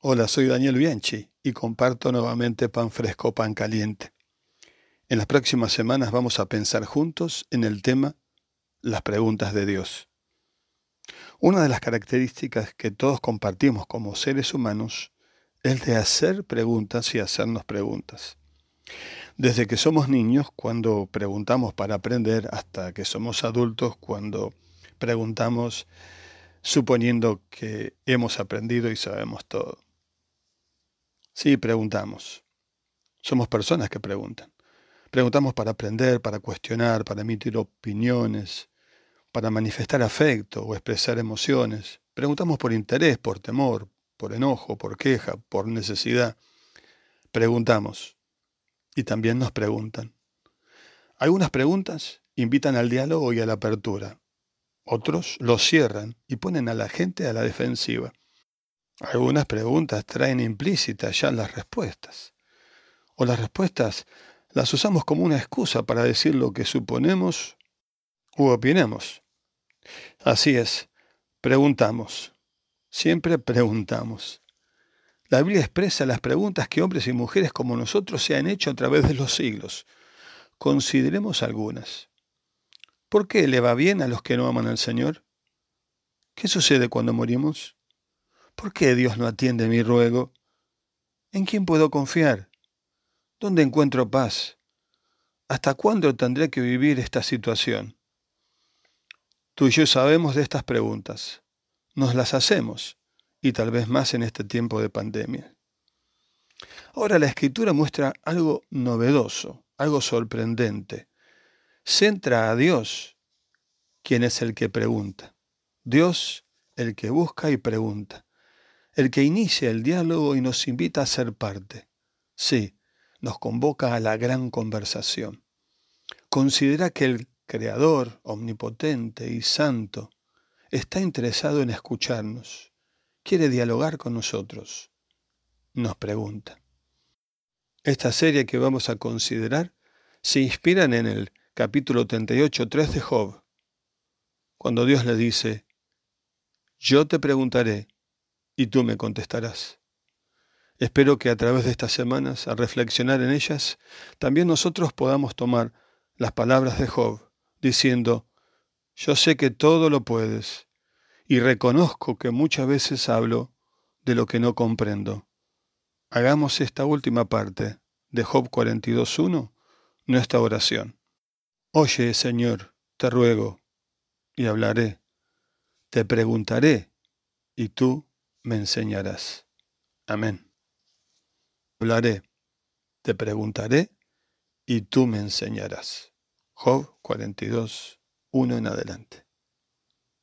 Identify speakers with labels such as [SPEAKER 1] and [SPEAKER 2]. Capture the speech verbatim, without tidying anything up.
[SPEAKER 1] Hola, soy Daniel Bianchi y comparto nuevamente Pan Fresco, Pan Caliente. En las próximas semanas vamos a pensar juntos en el tema las preguntas de Dios. Una de las características que todos compartimos como seres humanos es de hacer preguntas y hacernos preguntas. Desde que somos niños, cuando preguntamos para aprender, hasta que somos adultos, cuando preguntamos suponiendo que hemos aprendido y sabemos todo. Sí, preguntamos. Somos personas que preguntan. Preguntamos para aprender, para cuestionar, para emitir opiniones, para manifestar afecto o expresar emociones. Preguntamos por interés, por temor, por enojo, por queja, por necesidad. Preguntamos y también nos preguntan. Algunas preguntas invitan al diálogo y a la apertura. Otros los cierran y ponen a la gente a la defensiva. Algunas preguntas traen implícitas ya las respuestas. O las respuestas las usamos como una excusa para decir lo que suponemos u opinemos. Así es, preguntamos. Siempre preguntamos. La Biblia expresa las preguntas que hombres y mujeres como nosotros se han hecho a través de los siglos. Consideremos algunas. ¿Por qué le va bien a los que no aman al Señor? ¿Qué sucede cuando morimos? ¿Por qué Dios no atiende mi ruego? ¿En quién puedo confiar? ¿Dónde encuentro paz? ¿Hasta cuándo tendré que vivir esta situación? Tú y yo sabemos de estas preguntas. Nos las hacemos, y tal vez más en este tiempo de pandemia. Ahora la Escritura muestra algo novedoso, algo sorprendente. Centra a Dios, quien es el que pregunta. Dios, el que busca y pregunta. El que inicia el diálogo y nos invita a ser parte. Sí, nos convoca a la gran conversación. Considera que el Creador, omnipotente y santo, está interesado en escucharnos. Quiere dialogar con nosotros. Nos pregunta. Esta serie que vamos a considerar se inspira en el capítulo treinta y ocho, tres de Job, cuando Dios le dice, yo te preguntaré y tú me contestarás. Espero que a través de estas semanas, al reflexionar en ellas, también nosotros podamos tomar las palabras de Job, diciendo, yo sé que todo lo puedes y reconozco que muchas veces hablo de lo que no comprendo. Hagamos esta última parte de Job cuarenta y dos, uno, nuestra oración. Oye, Señor, te ruego, y hablaré. Te preguntaré, y tú me enseñarás. Amén. Hablaré, te preguntaré, y tú me enseñarás. Job cuarenta y dos, uno en adelante.